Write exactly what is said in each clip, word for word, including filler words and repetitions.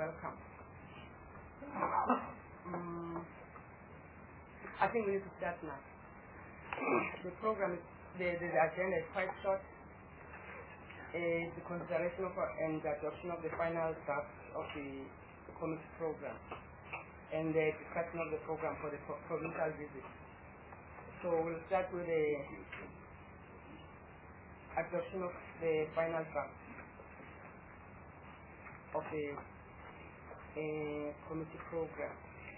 welcome. Um, I think we need to start now. The program, is, the, the, the agenda is quite short. Uh, the consideration of uh, and the adoption of the final draft of the committee program and the discussion of the program for the pro provincial visit. So we'll start with the adoption of the final draft of the uh, committee program.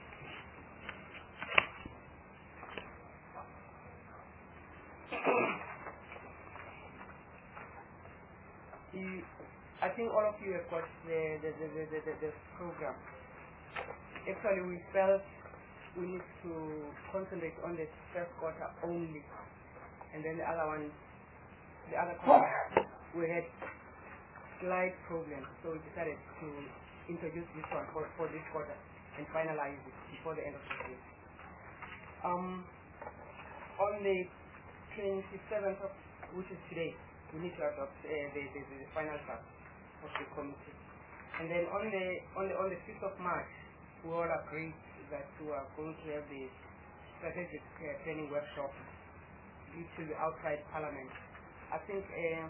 You, I think all of you have got the the, the, the, the, the, the program. Actually, we felt we need to concentrate on the first quarter only, and then the other one, the other quarter, we had slight problems, so we decided to introduce this one for, for this quarter and finalize it before the end of the year. Um, on the twenty-seventh of, which is today, we need to adopt uh, the, the, the final draft of the committee. And then on the on the on the fifth of March, we all agreed that we are going to have the strategic uh, training workshop, which will be outside Parliament. I think uh,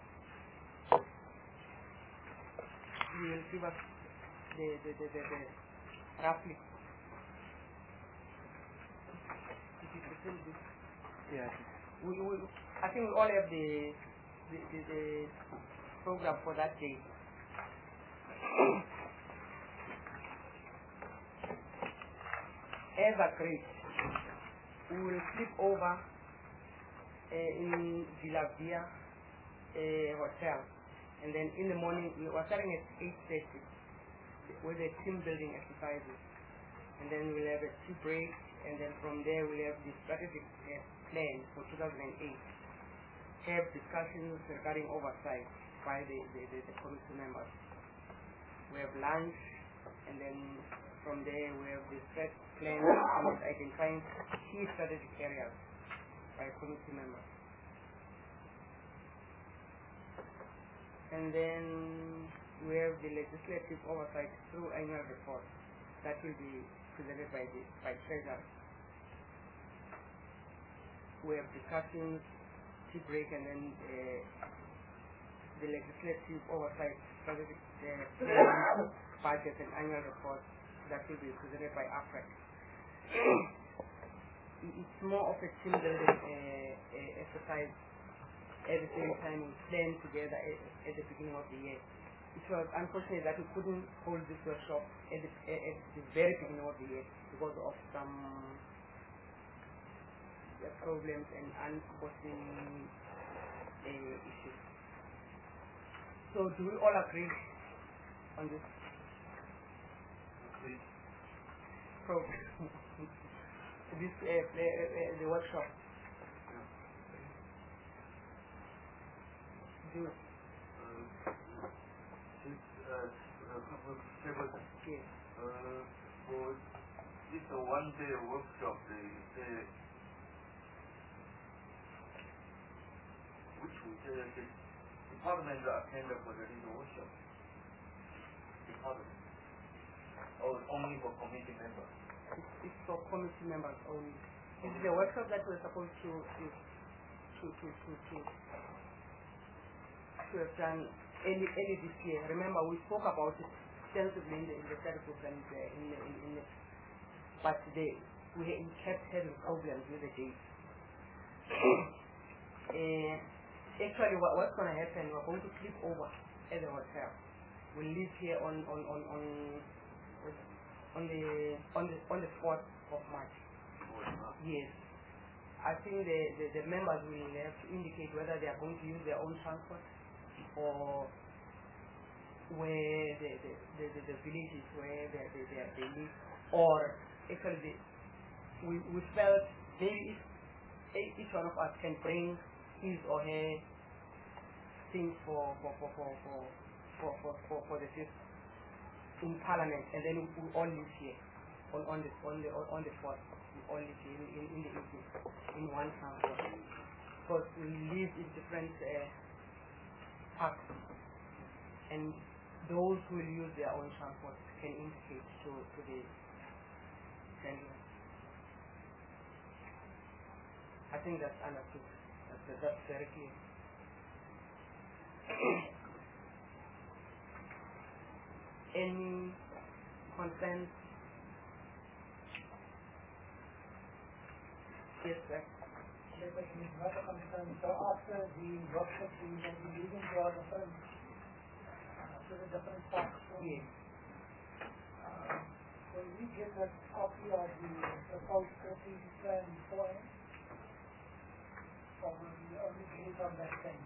you will give us the the the, the, the roughly. Yeah. We, we I think we all have the the, the, the program for that day. As agreed, we will sleep over uh, in Villa Via uh, Hotel, and then in the morning we are starting at eight thirty with the team building exercises, and then we'll have a tea break, and then from there we'll have the strategic uh, plan for two thousand eight. Have discussions regarding oversight by the, the, the, the committee members. We have lunch, and then from there we have the strat plan with identifying key strategic areas by committee members. And then we have the legislative oversight through annual report that will be presented by the by Treasurer. We have discussions, tea break, and then uh, the legislative oversight strategic uh, budget and annual report that will be presented by A F R E C. It's more of a team building uh, uh, exercise. At the same time, we plan together at, at the beginning of the year. It was unfortunate that we couldn't hold this workshop at the, at the very beginning of the year because of some uh, problems and unforeseen uh, issues. So, do we all agree on this program? this uh, uh, uh, the workshop. Do it. Uh, this uh, uh, yes. uh, for this uh, one day workshop, they say which we say the department attend for the this workshop. Department. Or only for committee members. It's, it's for committee members only. This is a workshop that we're supposed to to to to to, to, to have done early, early this year. Remember, we spoke about it extensively in the, in the study group and uh, in, the, in, in the, but the, we, we kept having problems with the dates. uh, actually, what, what's going to happen? We're going to sleep over at the hotel. We'll leave here on on on on. on the on the on the fourth of March. Yes. I think the, the, the members will have to indicate whether they are going to use their own transport or where the the, the, the, the villages where they, they, they, they live, or actually the, we, we felt maybe if each one of us can bring his or her things for for for for for for, for, for, for the fifth in Parliament, and then we, we all live here on, on the on the on the fourth. We all live here in, in, in the evening in one transport because we live in different uh, parts, and those who will use their own transport can indicate to, to the sender. I think that's understood. That's, that's very clear. Any concerns? Yes, sir. Not a concern. So after the workshop, we will be leaving to our different, uh, to the different parts. Yes. Uh, will we get a copy of the proposed strategic plan beforehand? Or will we only get it on that thing?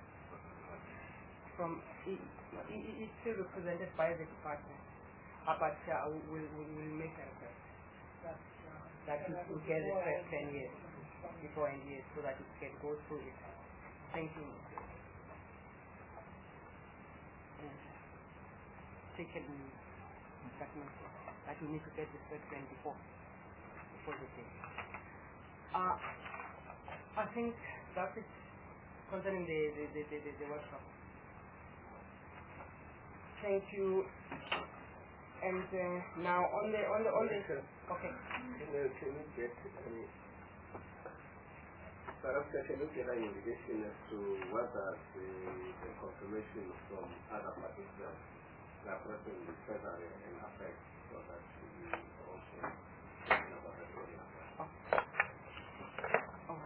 From it, it, it's still represented by the department, uh, but uh, we will we'll make a request that we will get the first ten years before end years so that it can go through it. Thank you. And take it in judgment that we need to get the first ten before before the day. Uh, I think that's it concerning the the, the, the, the, the workshop. Thank you. And uh, now on the on the on the okay. Can you, can you get any perhaps can you get an indication as to whether the, the confirmation from other parties that are present in the February and affect so that we also thinking about it going Oh. Oh.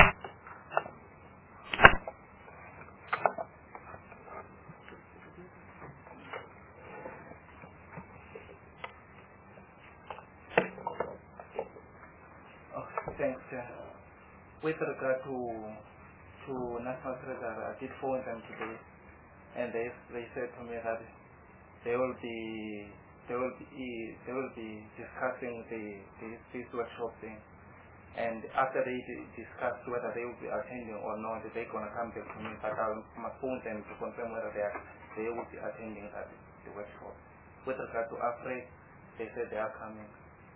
Thanks. Uh, with regard to to National Treasury, I did phone them today, and they they said to me that they will be they will be they will be discussing the, the this workshop thing, and after they discuss whether they will be attending or not, they're gonna come back to me. But I must phone them to confirm whether they are they will be attending that the workshop. With regard to Afrek, they said they are coming.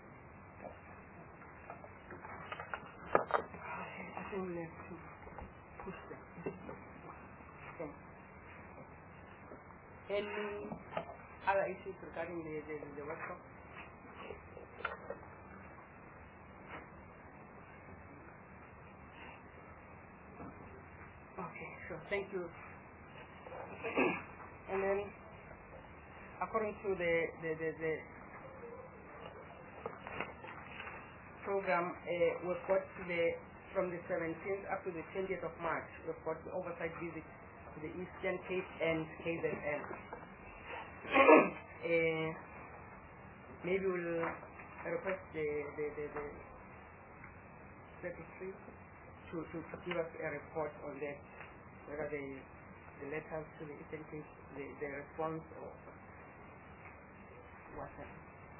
I think we have to push them. Thanks. Any other issues regarding the, the, the workshop? Okay, sure. Thank you. And then, according to the, the, the, the program, uh, we've got the from the seventeenth up to the twentieth of March, we've got the oversight visit to the Eastern Cape and K Z N. uh, maybe we'll request the, the, the, the secretary to, to, to give us a report on that, whether the, the letters to the Eastern Cape, the, the response or what happened.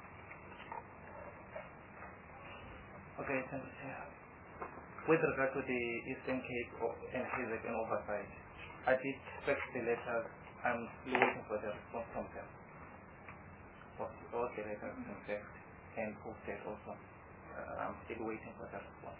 Okay, thank you, Chair. With regard to the Eastern Cape and K Z N oversight, I did fetch the letters. I'm still waiting for the response from them. For all the letters in fact and posted also. Uh, I'm still waiting for the response.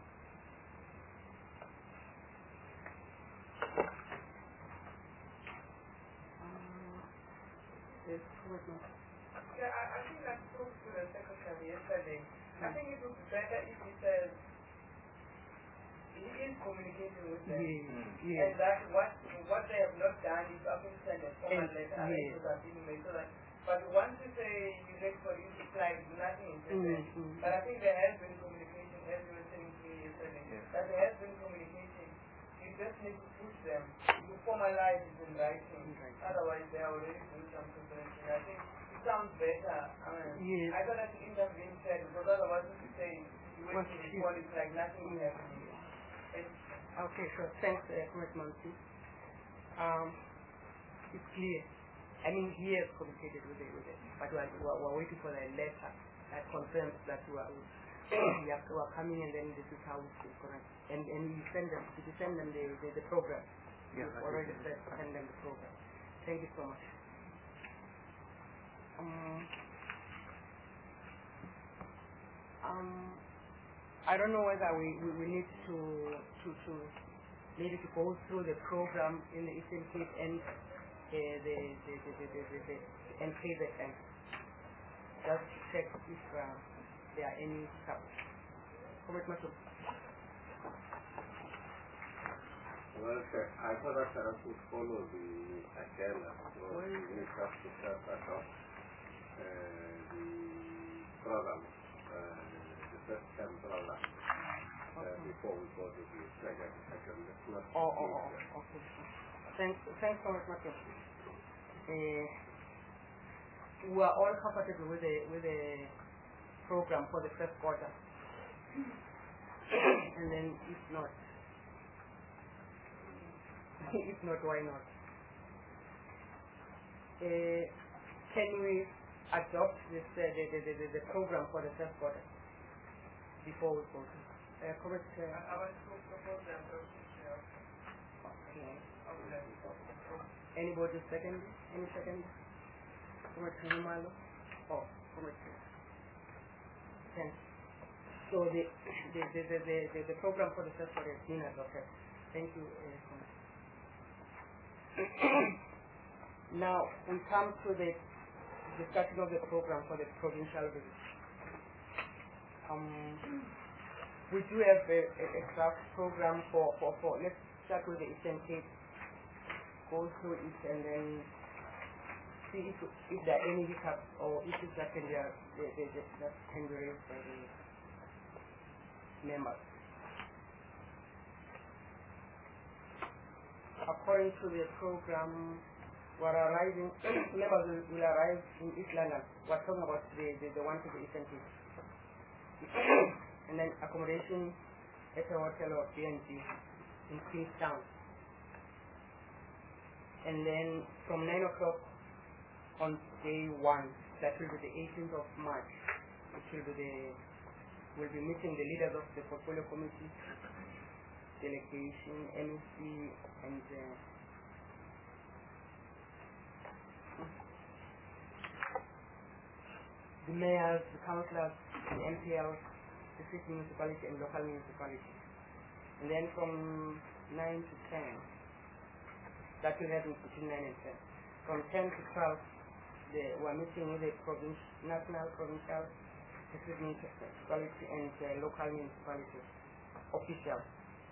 Um, yes, yeah, I, I think I spoke to the secretary yesterday. I think it would be better if he says he is communicating with them, yeah, yeah. and that what what they have not done is often send a formal And, letter yeah. to that email. So that, but once you say you wait for it, it's like nothing is happening. Mm-hmm. But I think there has been communication, as you were saying to me yesterday, Yes. that there has been communication. You just need to push them, you formalize it in writing. Okay. Otherwise, they are already doing some preparation. I think it sounds better. I mean, Yes. I thought that the intervene said, because otherwise if you say you wait What to she- report, it's like nothing is happening. And Okay, sure. Thanks, uh, Commissioner Mansi. Um, it's clear. I mean, he has communicated with it, with it, but we're, we're, we're waiting for the letter that confirms that we are, we are, we are coming, and then this is how it's correct. And and you send them, did you send them the, the, the program? Yes, You've I already did. said send them the program. Thank you so much. Um, um, I don't know whether we, we, we need to, to, to maybe to go through the program in the Eastern Cape and the the the the the, the, the, the N K Z N. Just to check if uh, there are any hiccups. Comment, Mato. Well, sir, I thought that I would follow the agenda, so we need just to set that up, uh, the program, uh, the first term program, uh, Okay. before we go to the second agenda. Oh, oh, oh, oh, okay. Thanks, thanks so much, Mato. Uh, we are all comfortable with the with the program for the first quarter, and then if not, if not, why not? Uh, can we adopt this uh, the, the, the the program for the first quarter before we go to? Uh, correct. Uh, I I want to propose the adoption. okay. Okay. Anybody second? Any second? Correct. Malo. Oh, correct. Ten. So the the the the the, the, the program for the first quarter is being adopted. Thank you. Uh, so much. Now we come to the discussion of the program for the provincial village. Um, we do have a, a, a draft program for, for, for, let's start with the Eastern Cape, go through it and then see if, if there are any hiccups or issues that can be, uh, the, the, the, that can be raised by the members. According to the program, we're arriving, members will, will arrive in East London. We're talking about the, the, the one to the Eastern Cape. And then accommodation at a hotel or B and B in Queenstown. And then from nine o'clock on day one, that will be the eighteenth of March, which will be the, we'll be meeting the leaders of the portfolio committee, delegation, M E C, and uh, the mayors, the councillors, the M P Ls, the city municipality and local municipality. And then from nine to ten, that will happen between nine and ten. From ten to twelve, the, we're meeting with the province, national, provincial, the city municipality and uh, local municipality officials.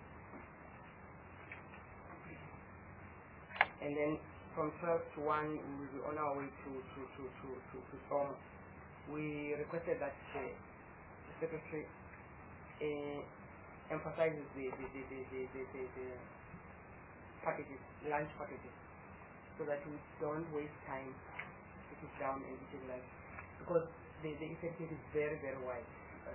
And then from twelve to one, we will be on our way to to to to to, to Soma. We requested that uh, the secretary uh, emphasizes the the the the the, the, the, the packages, lunch packages, so that we don't waste time to sit down and eat lunch, because the the effective is very very wide.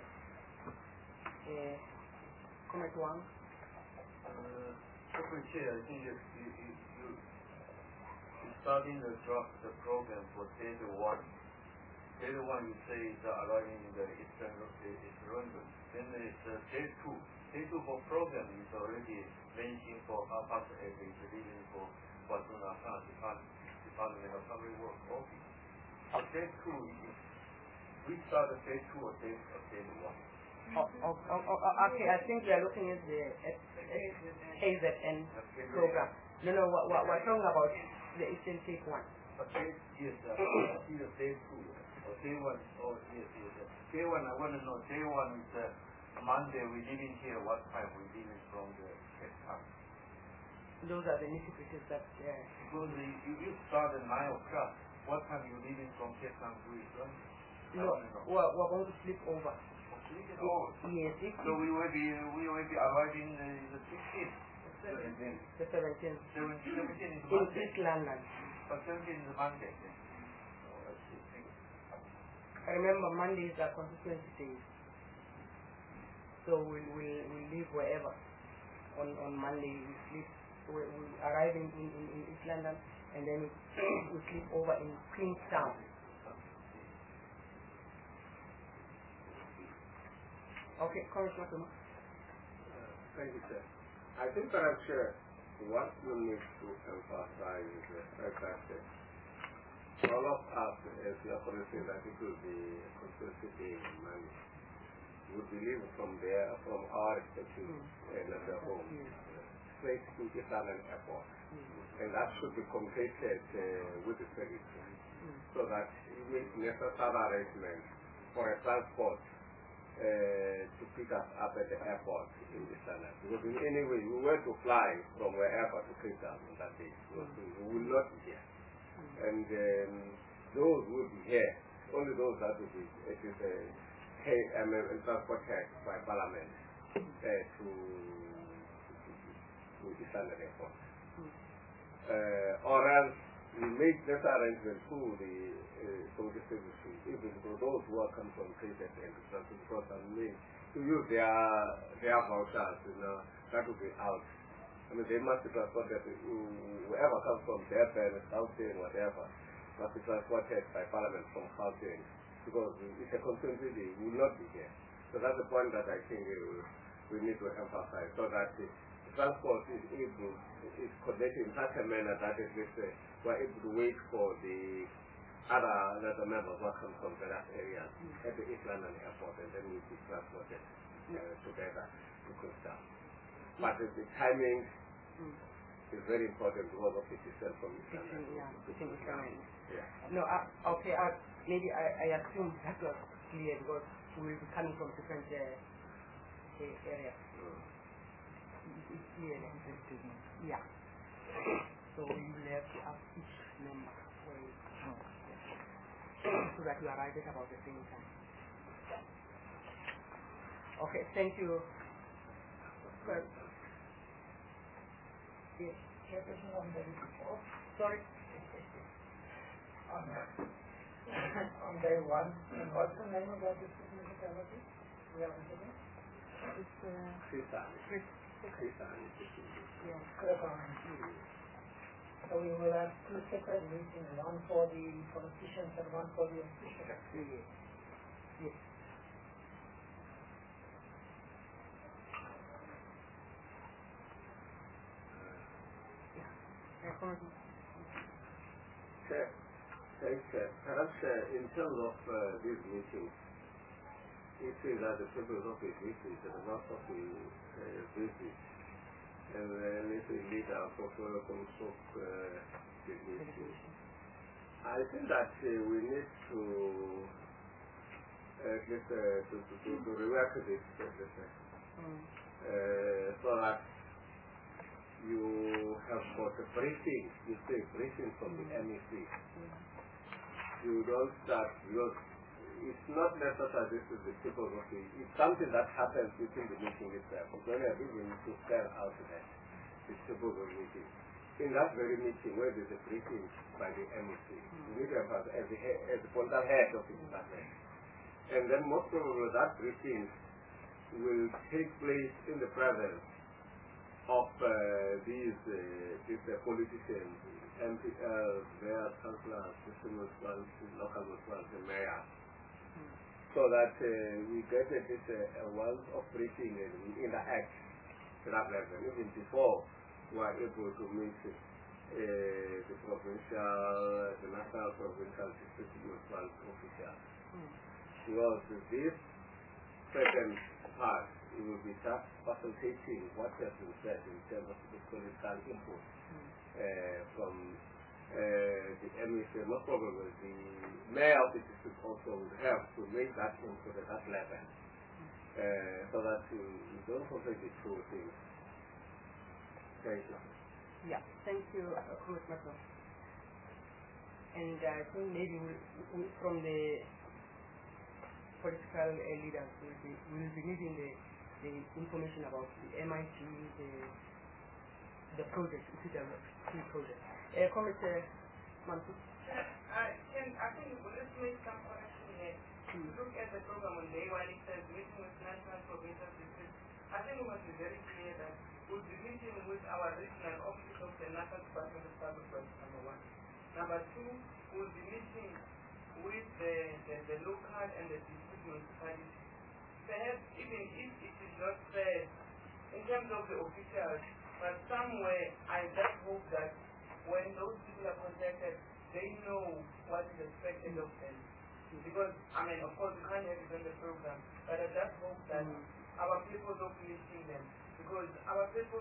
Uh, comment one. Uh, Secretary Chair, I think that you, you, you, you starting the draft the program for day one. Day one you say is uh, arriving in the Eastern East London. Then there is uh, day two. Day two for program is already mentioned for half past eight is leaving for Kwazulu Natal Department, Department of Public Works Office. So day two is, we start the day two or day, or day one. Oh, oh, oh, oh, okay, I think we are looking at the at, at K Z N program. No, no, what, what, we're talking about the Eastern Cape one. Okay, yes, uh, either day two or day one. Oh, yes, yes. Uh, day one, I want to know, day one is uh, Monday, we're leaving here, what time we're leaving from the Cape Town? Those are the nitty-gritties that... Uh, Because the, you, you start at nine o'clock, what time you leaving from Cape Town to East London? no, we're, we're going to sleep over. Oh, Yes, if so we will be, we will be arriving the, the sixteenth. the seventeenth. seventeenth is In Monday. East London. But seventeenth is Monday. Oh, I see. Thank you. Remember, Mondays are constituency days. So we'll, we'll, we'll leave wherever. On, on Monday, we sleep, we, we arrive in, in, in, in East London, and then we, we sleep over in Queenstown. Okay, Commissioner. Uh, thank you, sir. I think perhaps uh, what we need to emphasize is the fact that uh, all of us, as you are saying that it will be a conspiracy day in Mali, would believe from there, from our respective mm. uh, home. Yes. straight to Istanbul Airport. Mm. And that should be communicated uh, with the secretary mm. so that we make necessary arrangements for a transport uh, to pick us up at the airport in Istanbul. Because in any way, we were to fly from wherever to Cape Town on that day. Mm. We will not be here. Mm. And um, those who will be here, only those that will be, it is a, a, a, a transport tax by Parliament uh, to to Istanbul Airport. Mm. Uh, or else we make this arrangement through the uh, social services, even for those who are coming from Cape and because I mean to use their their vouchers, you know, that will be out. I mean they must be transported, whoever comes from Durban, Gauteng, whatever, must be transported by Parliament from Gauteng because it's a constituency, we will not be here. So that's the point that I think we, we need to emphasize, so that the transport is able, is connected in such a manner that at least uh, we're able to wait for the other, other members who come from various areas mm. at the East London Airport, and then we'll be transported uh, together to Queenstown. Mm. But uh, the timing mm. is very important because of the distance from East London. Yeah, to Queenstown. Yeah. No, uh, okay, uh, maybe I, I assume that was clear because we will be coming from different uh, areas. Mm. It's clear. Yeah. So you will have to ask each member where it comes so that you arrive at about the same time. Okay, thank you. Well, yes. Chairperson on day before. Sorry. on, on day one. And what's the name of that municipality? We have it again? It's uh, Queenstown. Queenstown. Yeah, so we will have two separate meetings, one for the politicians and one for the officials. Yes. Yes. Sir, thanks, sir. Perhaps uh, in terms of uh, these meetings, it is that the purpose of these meetings and not of the uh, business. And then if we lead our portfolio construct uh, the meeting. I think that uh, we need to at least uh, to, to, to, to rework this uh, mm. uh, so that you have got a briefing, you say briefing from mm. the M E C. Mm. You don't start, because it's not necessary this is the people of the, it's something that happens within the meeting itself. It's only a reason to spell out that it's people of the meeting. In that very meeting where there's a briefing by the M E C, mm. you need to have as the, as the point head of the department. And then most probably that briefing will take place in the presence of uh, these, uh, these uh, politicians, M P Ls, mayors, councillors, district ones, local ones, the mayor, mm. so that uh, we get uh, this uh, once of briefing and we interact to that level. Even before we are able to meet uh, the provincial, the national provincial district municipal officials. Mm. Because this second part, it will be just facilitating what has been said in terms of the political input mm. uh, from uh, the M E C. Most probably the mayor of the district also will have to make that input at that level mm. uh, so that you, you don't conflict the two things. Thank you. Yeah, thank you, Commissioner. And I think maybe we, we, from the political uh, leaders will be will be needing the, the information about the M I T, the the project, it's a key project. Uh, Commissioner Mansu? I can I think let's make some connection here. Mm. Look at the program on day one, it says meeting with national provincial districts. I think we must be very clear that we'll be meeting with our regional office of the National Department of Public Works, number one. Number two, we'll be meeting with the, the, the local and the district municipalities. Perhaps even if it is not said in terms of the officials, but somewhere I just hope that when those people are contacted, they know what is expected of them. Because, I mean, of course, you can't have it on the program, but I just hope that mm. our people don't meeting them. Because our people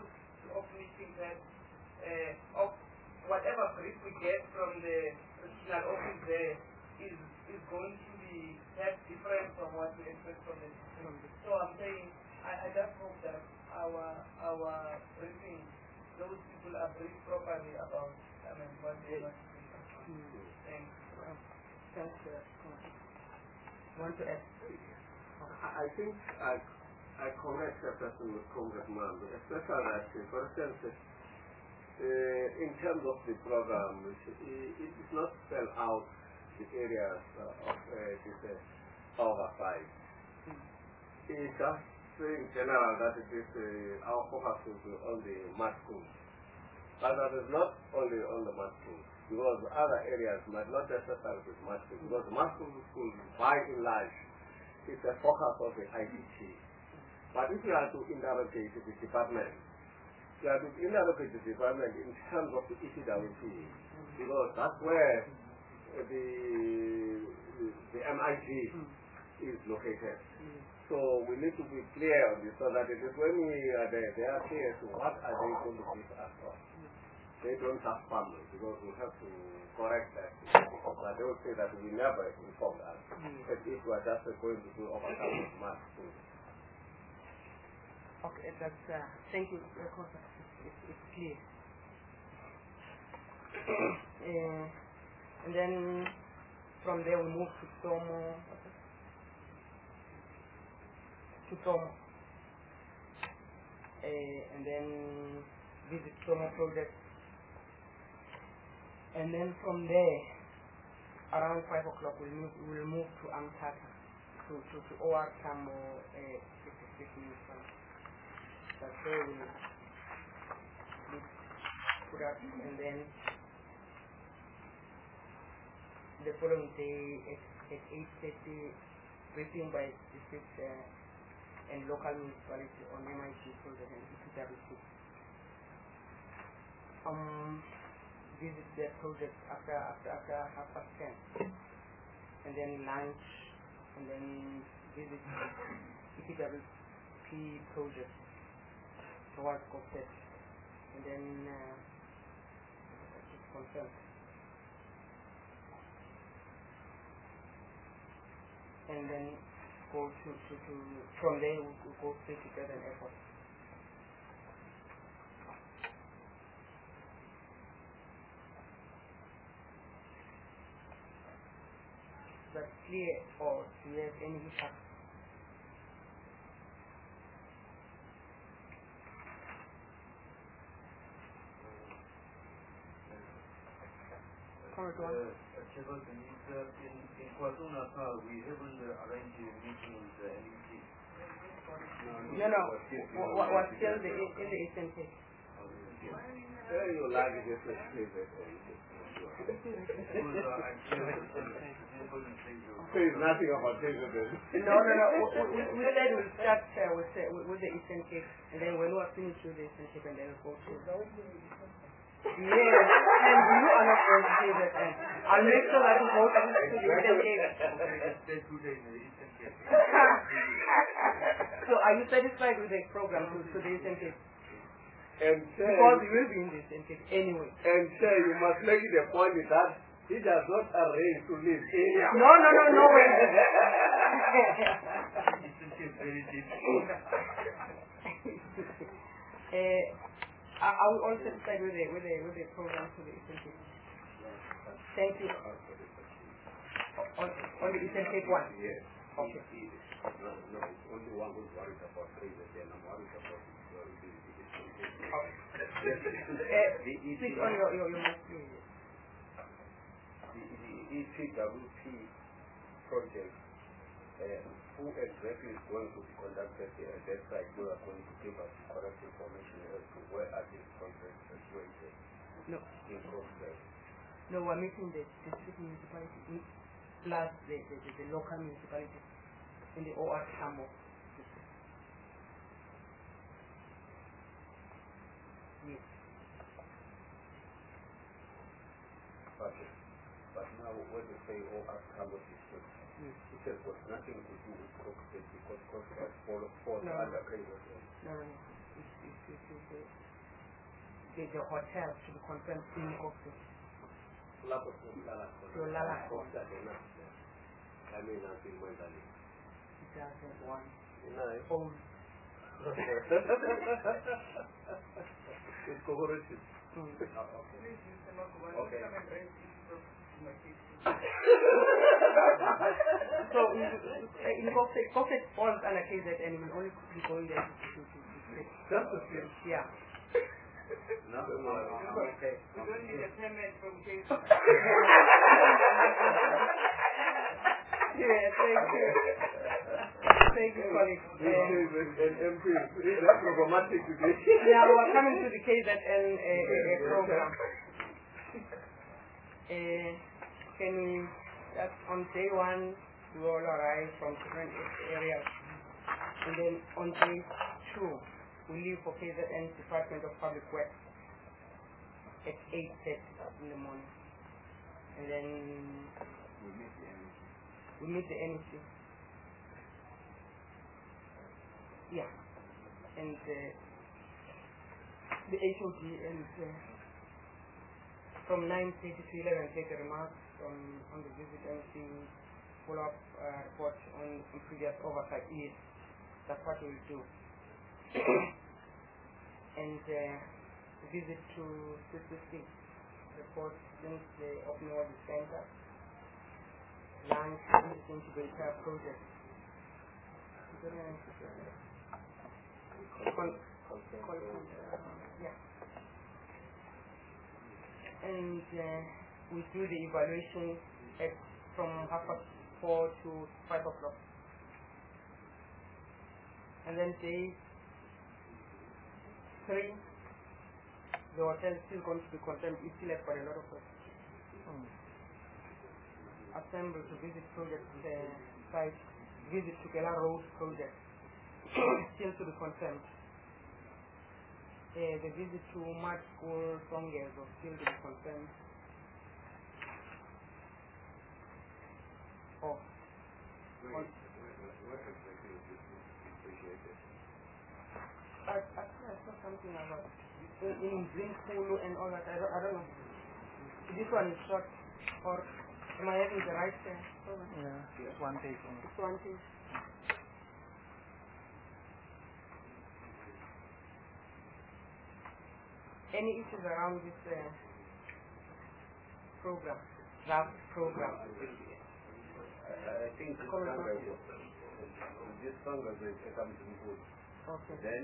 of meeting that uh, of whatever brief we get from the regional office there is is going to be have different from what we expect from the district. So I'm saying I, I just hope that our our briefing, those people are briefed properly about I mean what they want to do. Thanks. Thanks, sir. Want to add? I I think I I correct a person with Congressman, especially that, for instance, uh, in terms of the program, it, it is not spell out the areas uh, of uh, this uh, oversight. It's just in general that it is uh, our focus will be on the math schools. But that is not only on the math schools, because other areas might not necessarily be math schools, because math schools, by and large, is a focus of the I D T. But if you are to interrogate the department, you have to interrogate the department in terms of the E C W P, because that's where the the M I T is located. So we need to be clear on this, so that it is when we are there, they are clear to what are they going to give us for. They don't have family, because we have to correct that. But they will say that we never informed us. But if we are just going to do overcome with math school. Okay, that's, uh, thank you, it's, it's, it's clear. uh, and then from there we move to Tomo, to Tomo, uh, and then visit Tomo project, and then from there, around five o'clock we'll move, we'll move to Amtata, to, to, to O R Tambo, uh, that's where we put up, and then the following day at, at eight thirty, briefing by district uh, and local municipality on M I T project and E P W C. Um, visit the project after after after half past ten, and then lunch, and then visit E P W C project towards Cockpit, and then uh, it's confirmed. And then go to, to, to from there we we'll go straight to Durban Airport. Is that clear, or do you have any hiccups? Uh, Chairperson, uh, in, in KwaZulu-Natal, we haven't uh, arranged a meeting with the N E C. No, no, what was still the, in the Eastern Cape. There you like it, just let's leave it. Say nothing about this. No, no, no, we, we, we said we'll start uh, with, uh, with the Eastern Cape, and then when we are finished with the Eastern Cape, and then we'll go to... Yes, and you are not going to say that, and I'll make sure that you go to the Eastern Cape. So are you satisfied with the program to, to the Eastern Cape? And say, because you will be in the Eastern Cape anyway. And say you must make it a point that he does not arrange to leave Kenya. No, no, no, no way. Eastern Cape very deep. uh, Are, are we all satisfied with the, with the, with the program for the Eastern Cape? Thank you. On, on the Eastern Cape one? Yes. Okay. No, no, only one who's worried about three, and I'm worried about the Okay. uh, speak on your, your, your mic, please. The, the E P W P project, uh, who exactly is going to be conducted there? That side, you are going to give us correct information as to where are these projects situated? No. In progress. No, we're meeting the district municipality plus the, the, the, the local municipality in the O R Tambo district. Yes. But, but now when you say O R Tambo district, yes. it has got nothing to do with Coxhead because Coxhead falls fall no. under K W S. No, no, no. It's, it's, it's, it's, the, the hotel to be confirmed in Oxford. Lapho sihlala khona. Yolala khona. Osadena. Kami nathi mwendali. It doesn't want Nice. own. It's cooperative. Mm. Oh, okay. Please use the microphone. Okay. Come and raise issues of demarcation. So in, in Oxford, Oxford falls under K Z N, we will only be going there to to to to Just the same. yeah. No, no, no. Okay. We don't need a permit from K Z. Yeah, thank you. Thank you, colleague. This Um, is an M P. That's problematic today. yeah, we're coming to the K Z N uh, uh, program. Uh, can we, that's on day one, we all arrive from different areas. And then on day two, we leave for K Z N Department of Public Works at eight thirty in the morning. And then We meet the M P. we meet the N E C. Yeah. And uh, the H O D and uh, from nine thirty to eleven take a remarks on, on the visit and see follow-up uh, report on, on previous oversight. Yes, that's what we'll do. And uh, visit to C C C report since the opening of the center. Lunch visiting to the entire project. Con- con- yeah. And uh, we do the evaluation at from half past four to five o'clock. And then day three, the hotel is still going to be confirmed. We still have got a lot of work. Mm. Assemble to visit project uh, site, visit to Kela Road project, still to be confirmed. Uh, the visit to Mad School Songes will still to be confirmed. Oh. Where exactly is this appreciated? I, I think I saw something about in, in Green School and all that. I don't, I don't know. This one is short, or am I having the right uh, program? Yeah, it's one page only. It's one thing. Any issues around this uh, program, draft program? I, I think this Comment Sangha on- is this Sangha is something good. Okay. Then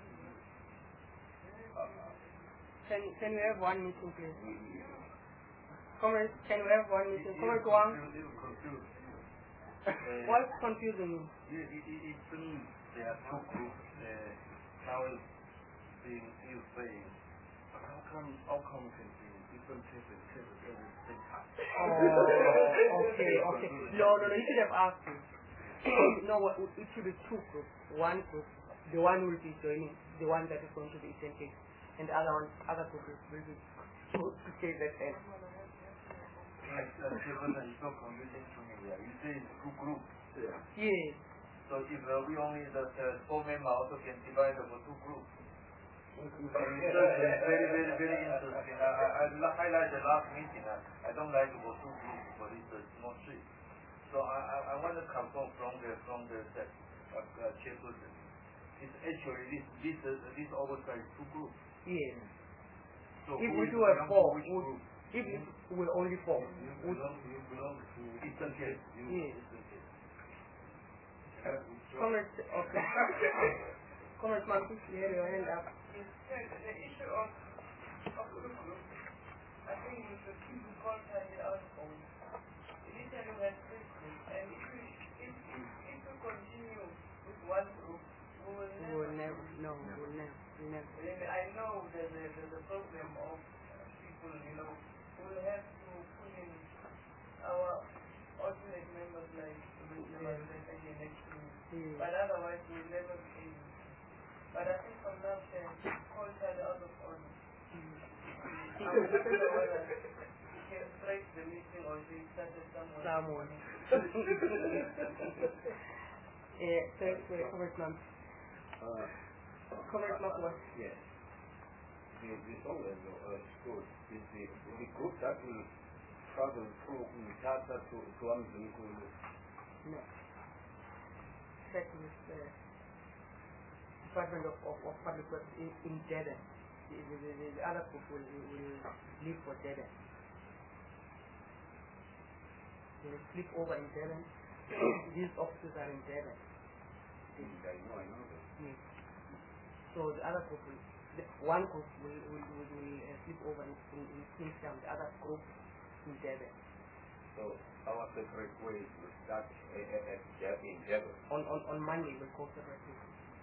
uh, Can can we have one meeting, please? we, we, Comment. Can we have one meeting? Comment one. confused. What's confusing you? It, it, it, it seems there are two groups. Uh, now it's being still saying, how come outcome can be different cases, cases at the same time? Oh, okay, okay. No, no, no. You should have asked me. No, what- it should be two groups. One group, the one will be joining, the one that is going to be essential, and the other one, other group will be to to say that end. Like, uh, Chairperson, it's so confusing to me. Yeah. You say it's two groups. yeah. Yes. So if uh, we only the, the four members also can divide over two groups. So it's very, very, very interesting. I, I, I la- highlight the last meeting. I, I don't like to go two groups for this uh, small trip. So I, I, I want to confirm from the from the, the uh, uh, chairperson. It's actually this this uh, this oversight is two groups. Yes. So If who we is do a belong to four, which we- group? if it will only four. You we- belong, you belong to Eastern Cape. You Yes. Eastern Cape. Comment. Okay. Comment, ma'am. Please, you have your hand up. Yes, sir, the issue of, of the group, I think we should contact our own. Initially we had three groups, and if we, if, if, if we continue with one group, we will We never. will never. No, we will never. We never. And I know there's a, there's a problem of people, you know, who will have to put in our alternate members like Yeah. again next to me. Yes. But otherwise we will never be able. But I think from now on, call child out of order. I will not know whether we can break the meeting or we started somewhere. Someone. Yeah, thanks for your comment, ma'am. Uh, Comment, ma'am. What? yes. the, the Songland uh, school is the, the group that will travel through Umtata to, to Amzimkulu. No. Check with the Department of, of, of Public Works in, in Jeddah. The, the, the, the other group will, will leave for Jeddah. They will sleep over in Jeddah. These offices are in Jeddah. I know, I know that. Yes. So the other group will, the one group will, will, will, will uh, sleep over in, in, in Kingston, the other group in Jeddah. So our separate ways will start at Jeddah in Jeddah. On, on, on Monday we'll go separately.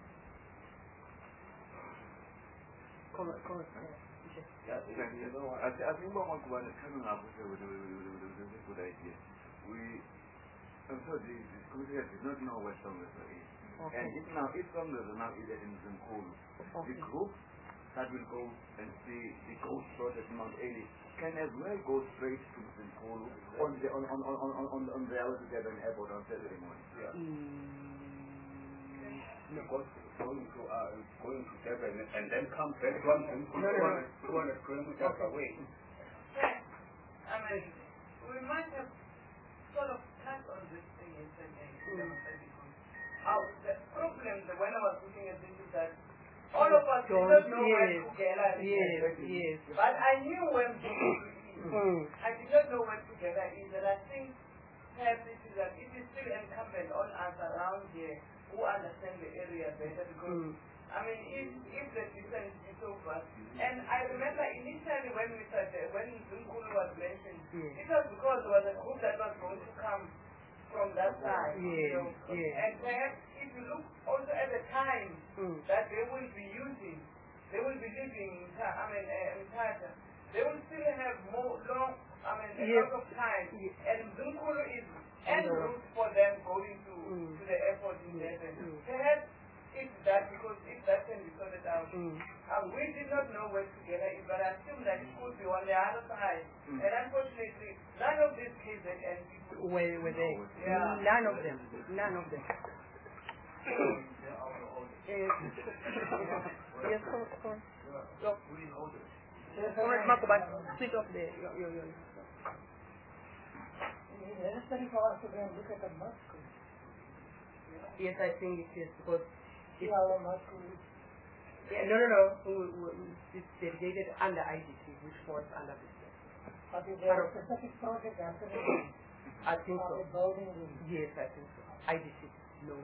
Come, come, uh, Yeah, you know, I, th- I think what one is coming up with a, with a, with a, with a good idea. We, I'm sorry, the, the committee did not know where Songers is. Okay. And if now, if Songers are now either in Zinkulu, Okay. the group that will go and see the ghost project in Mount Eli can as well go straight to Zinkulu on the on on on on on, on the way together in airport on Saturday morning. yeah. Mm, Because going to uh, going to Durban and then come back from No, no, no. two hundred kilometers away. I mean, we might have sort of touched on this thing yesterday. How the problem, the when I was looking at this, is that all of us did not know where yes, together is. yes, yes. But I knew where Together is. Mm. I did not know where Together is, and I think perhaps it is that it is still incumbent on us around here who understand the area better, because Mm. I mean, if if the distance is so far, and I remember initially when we started, when Zinkulu was mentioned, Yes. it was because there was a group that was going to come from that side. Yes, You know, yes. and perhaps if you look also at the time Mm. that they will be using, they will be living in Ta- I mean, uh, in Tata, they will still have more long, I mean, a Yes. lot of time, Yes. and Zinkulu is en No. route for them going to Mm. to the airport in Durban. Mm. Perhaps it's that, because if that can be sorted out, Mm. uh, we did not know where Together is, but I assume that it could be on the other side. Mm. And unfortunately, none of these K Z N people. Were, were they? Yeah. None of them. None of them. Uh, yes, come, come. Go. Alright, Marco, but switch off the, your, your, your. Is it necessary for us to go and look at the mud school? Yes, I think it is, because See it's, our mud school is yeah, no, no, no, we- we- it's dedicated under I D C, which falls under this. But is there a specific project happening I think of so. the building in Yes, I think so. I D C, no.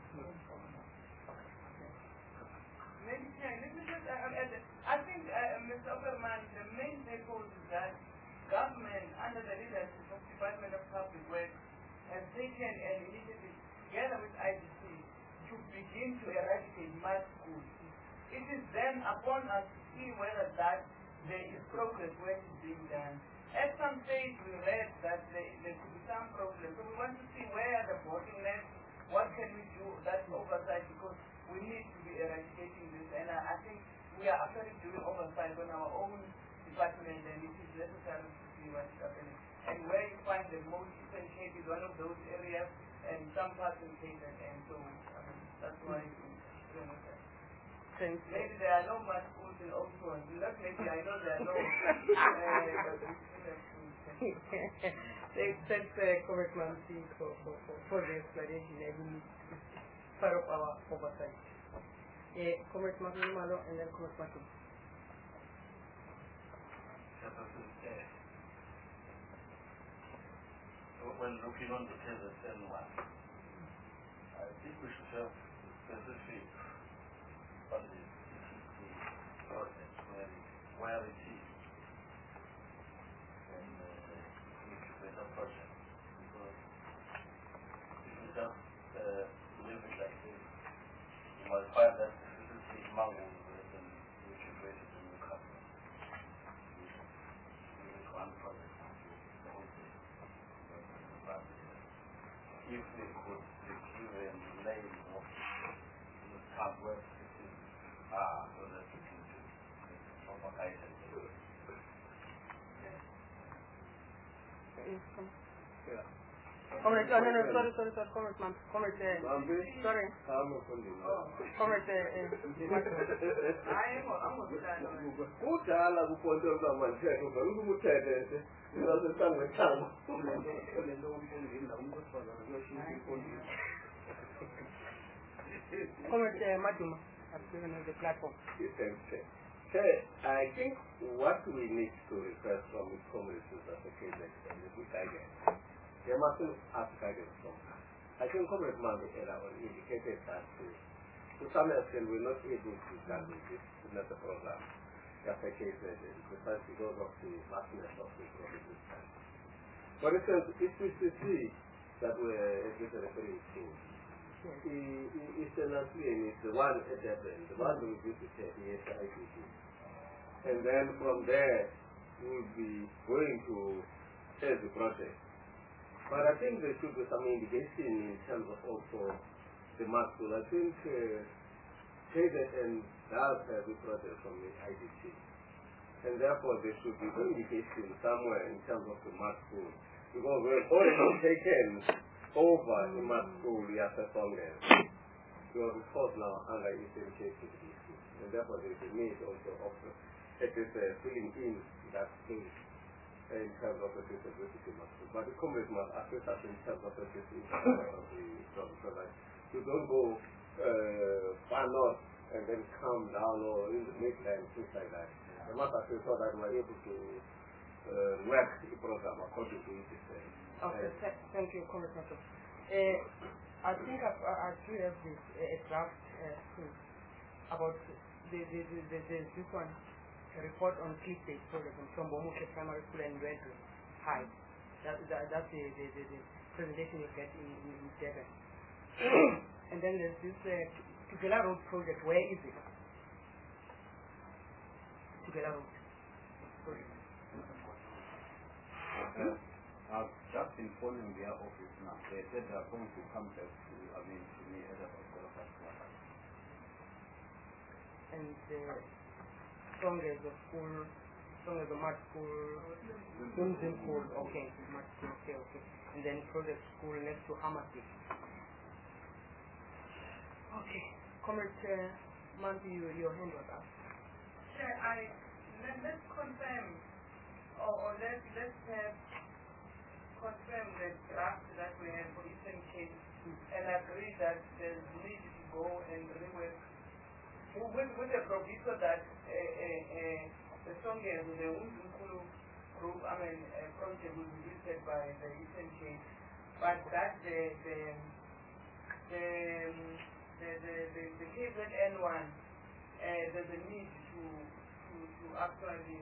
Maybe ten. Let me just, uh, uh, I think, uh, Mister Opperman, the main purpose is that government, under the leadership of Department of Public Works, has taken an initiative together with I D C to begin to eradicate mud schools. It is then upon us to see whether that there is progress where it is being done. At some stage we read that there, there could be some problem. So we want to see where are the bottlenecks, what can we do, that's oversight, because we need to be eradicating this. And I, I think we are actually doing oversight on our own department, and it is necessary to see what is happening. And where you find the most Eastern Cape is one of those areas, and some parts in Cape, and, and so I mean, that's why we're doing that. Thank you. Maybe there are no much schools in Oxford. Not maybe, I know there are no. uh, but we still have schools. Thanks, thanks, uh, Congressman C, for, for, for, for the explanation. I mean, it's part of our oversight. Uh, Congressman Malo and then Congressman Tum. When looking on the K Z N one, I think we should have specific on the project where it, where it is, and uh, incubator project, because if you just uh, leave it like this, you might find that the facility is mangled and incubated in the company. With one project, the whole thing. But if we could secure a name of the top web ah, so that we can do proper items. Yes, come. Yeah. Comrade, oh, no, no, sorry, sorry, sorry, Comrade, man. Comrade, uh, sorry. Comrade, uh, kudala kupontoza manthetho vele umuthethe uzasetanga thango Comrade uh, Maduma, I've given you the platform. Sir, I think what we need to request from the communities is that the case is we guidance. They mustn't ask guidance from us. I think Comrade Mandela indicated that uh, to some extent we're not able to stand with this method program. That's the case uh, because because of the vastness of the program. For instance, if we see that we're referring to, it's an it's the one at the end, the one we do to take the I P C. And then from there, we'll be going to test the project. But I think there should be some indication in terms of also the math school. I think uh, K Z N does have a project from the I D C. And therefore there should be some indication somewhere in terms of the math school. Because we've already taken over the math school after Congress. We are of course now under Eastern Cape D C. And therefore there is a need also of it is uh, filling in that space in terms of the disability math school. But the Congress must assess us in terms of the disability of the job. So that you don't go uh, far north and then come down or in the midland, things like that. They must assess so that we are able to uh, work the program according to it. Uh, okay, th thank you, Comrade Mato. Uh, I think I, I, I do have this uh, draft uh, about the, the, the, the, the, this one. A report on key stage project from Bomuke Primary School and Red High. That, that, that's the, the, the, the presentation you get in, in, in Devon. And then there's this uh, Tugela Road project. Where is it? Tugela Road project. Uh, I've just been phoning their office now. They said they are going to come back to, I mean, to me at about quarter past one. And uh, Song as a school, Song as a mud school, Dunzin school, okay, mud school, okay, okay. And then project school next to Hamasi. Okay, Comrade uh, Manti, you, your hand was up. Sure, I, let, let's confirm, or, or let, let's have confirm the draft that we have for Eastern Cape and agree that there's need to go and rework with, with the proviso that uh, uh, uh, the Songes, the Unzukulu group, I mean, uh, project will be listed by the Eastern Cape, but that the the the the, the, the, the K Z N one, uh, there's a need to to, to actually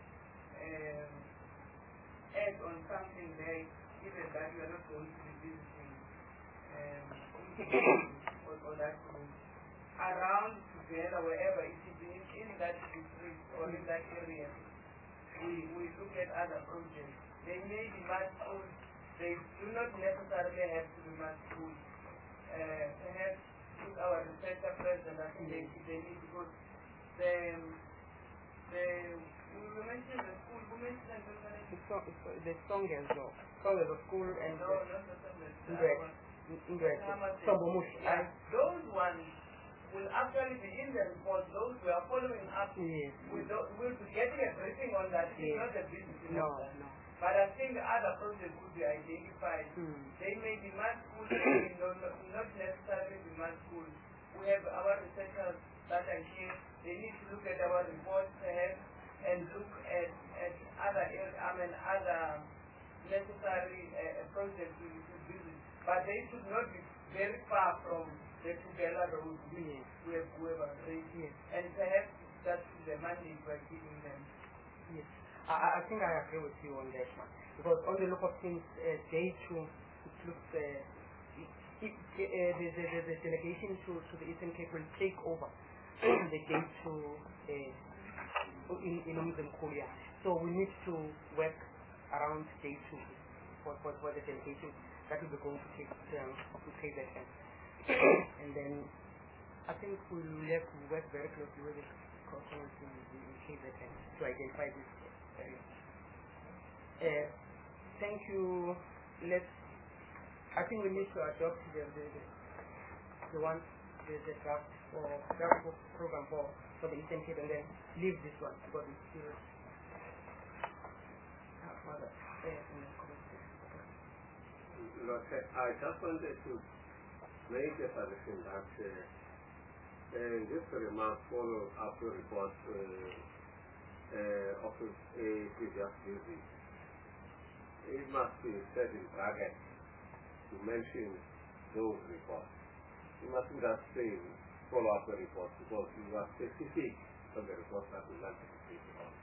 um, add on something there, given that you are not going to be visiting um, or, or that group around together, wherever it is in, in that district or in that area. We, we look at other projects. They may be math schools. They do not necessarily have to be math schools. Uh, perhaps with our researcher president, I think they, they need to go. The, the, we mentioned the school. Who mentioned the school? The song as well. Song as a school and no, the not the song. Ingrid. Yeah, those ones will actually be in the report. Those we are following up. Yes. We will be getting a briefing on that. It's yes. not a business. No, no. But I think the other projects could be identified. Mm. They may be math schools, they may not, not necessarily be math schools. We have our researchers that are here. They need to look at our reports perhaps and look at, at other I mean other necessary uh, projects to, to visit. But they should not be very far from the Tugela Road, which yes. we have whoever agreed. Yes. And perhaps that's the mandate we're giving them. Yes. I, I think I agree with you on that one. Because on the look of things, uh, day two, it looks, uh, it, uh, the, the, the, the delegation to, to the Eastern Cape will take over the day two uh, in, in Umzimkulia. So we need to work around day two for, for, for the delegation that will be going to take um, to take that time. And then I think we'll have to work very closely with the customers in, in, in K Z N to identify this area. Uh, thank you. Let's I think we need to adopt the the, the, the one the, the draft for draft program for for the Eastern Cape and then leave this one because it's still uh, further. Look, I just wanted to make a suggestion that uh, uh, this remark follow up the report uh, uh, of a previous visit. It must be said in brackets to mention those reports. You mustn't just say follow up the report because you are specific on the report that you want to speak about.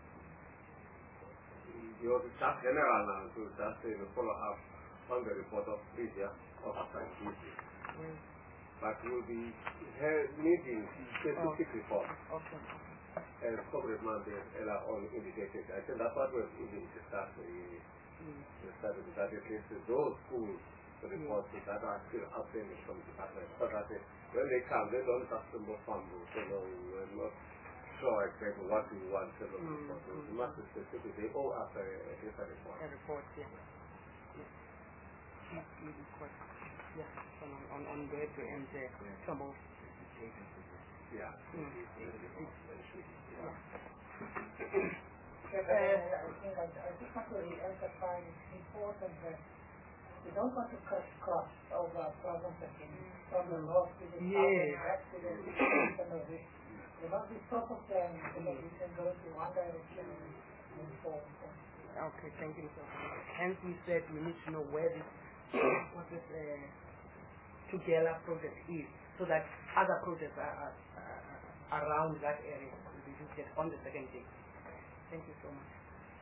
You are just general now to just say follow up on the report of previous of past visit. Mm. But you will be needing specific oh. reports. Okay. As Comrade Mandela indicated, I think that's what we've even discussed. Mm. That at least those schools reports mm. that are still outstanding from the department, so that they, when they come, they don't have to move from you, so no, we're not sure exactly what you want to look mm. for. So you must be specific. They all have a, a different report. A report, yeah. Yeah, yeah. on, on, on the and uh, some of yeah. Mm. Mm. Yeah. But, uh, I think I, I just want to emphasize it's important that we don't want to cut costs over problems that can from the north to the south and back to the east and the west. There must be proper planning so that we can go to one direction and move forward. Okay, thank you, Mister Hence we said we need to know where this what this uh, Tugela project is, so that other projects are, are, are around that area will be used on the second day. Thank you so much.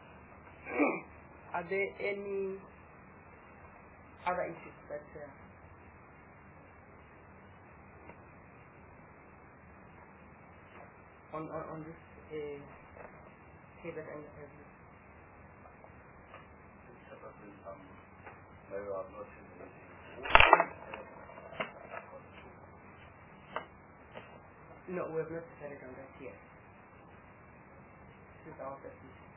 Are there any other issues that uh, on, on on this uh, case that I have? No, we have not decided on that yet. This is our decision.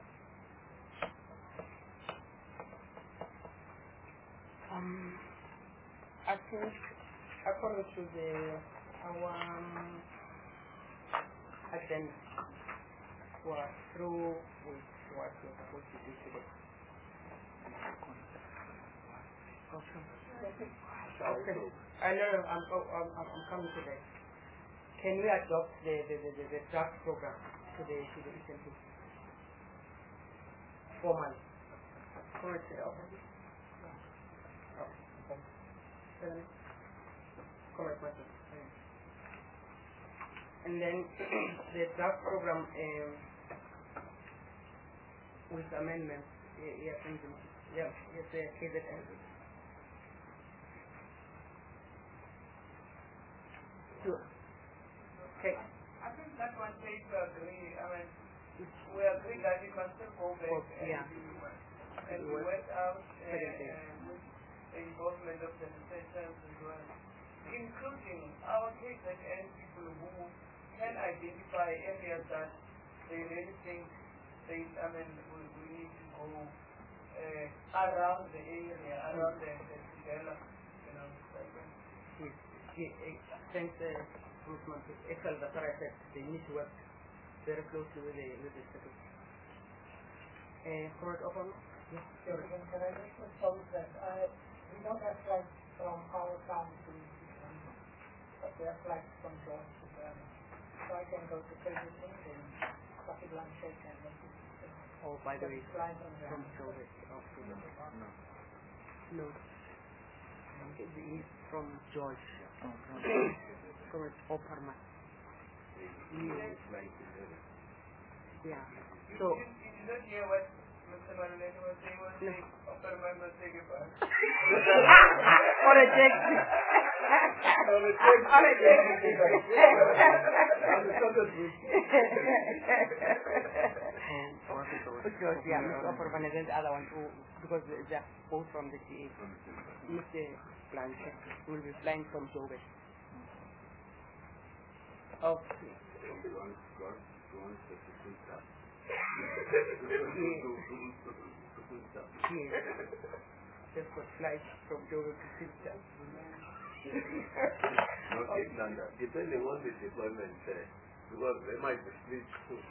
Um, I think according to the our um, agenda, we are through with what we are supposed to do today. Okay. Okay. I know I'm, I'm, I'm, I'm coming to that. Can we adopt the, the, the, the, the draft program to the to the Eastern Cape? Formally. Correct. Okay. Okay. Correct, Martin. And then the draft program um, with amendments. Yeah, yeah, yeah, yes, yeah, K Z N. Sure. Okay. I think that one page we agree. I mean, we agree that you can still go back oh, and, yeah. and we went out uh, and with the involvement of the researchers as well, including our K Z N people who can identify areas that they really think they, I mean, we, we need to go uh, around the area, around the, the Tugela, you know. Yes. Yes. Thanks, uh, Excel, that's what I said. They need to work very closely with the with the second. Uh, for it open? Yes. So again, can I just propose that I, we don't have flights from our town to Uganda, but we have flights from George to Ghana. So I can go to Kyrgyzstan and Coffee Blanche and then to oh, by the way, fly from from George. Okay. No. No. It's from George. Oh, from George Opperman. Yeah. So. You did not hear what Mister Manuel was saying, was saying Opperman was saying about on a check. On a check. On a check. Because, yeah, Mister Opperman and then the other one, too, because they're both from the T A. Mister Blanche will be flying from Joburg. Okay. Yes. just got flight from Joburg to Sipta. Not in London, depending on the deployment, uh, because they might be split too.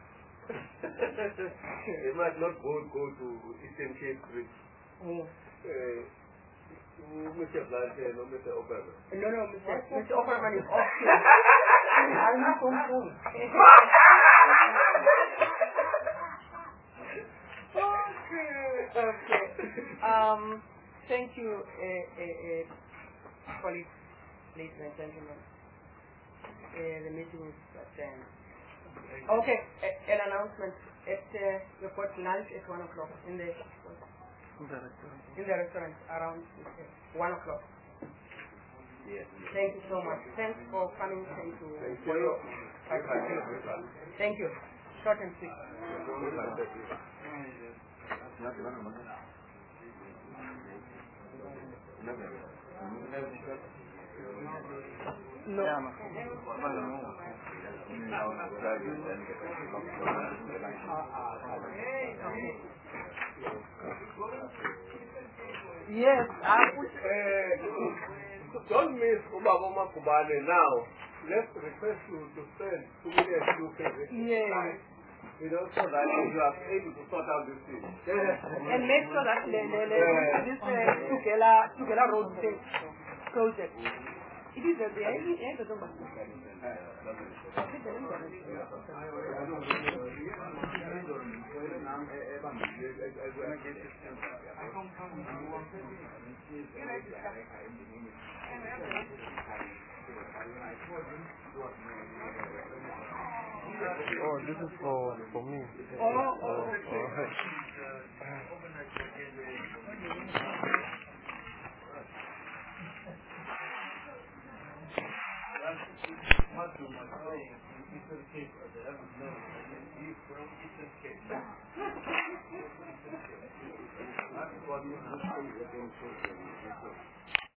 They might not go go to Eastern Cape with Mm. uh, Mister Blanche, no Mister Opperman. No, no, Mister Mister Opperman is off. I'm not home soon. Okay. Okay. Um, thank you, uh, uh, uh, colleagues, ladies and gentlemen. Uh, the meeting is adjourned. Okay, uh, an announcement. At uh, we've got lunch at one o'clock in the In the restaurant. in the restaurant around uh, one o'clock. Yes. Thank you so much. Thanks for coming. Thank you Thank for you. your participation. Thank you. Short and sweet. No. Yeah, well, no. Yes, I would. Uh, don't miss Ubaba Makubane now. Let's request you to send two minutes to Yes. You know, so that you are able to sort out this thing. And make sure that the, the, the, this uh, Tugela, Tugela Road project, it is a the end of the Oh, this is for for me. Oh, oh, Oh, That's what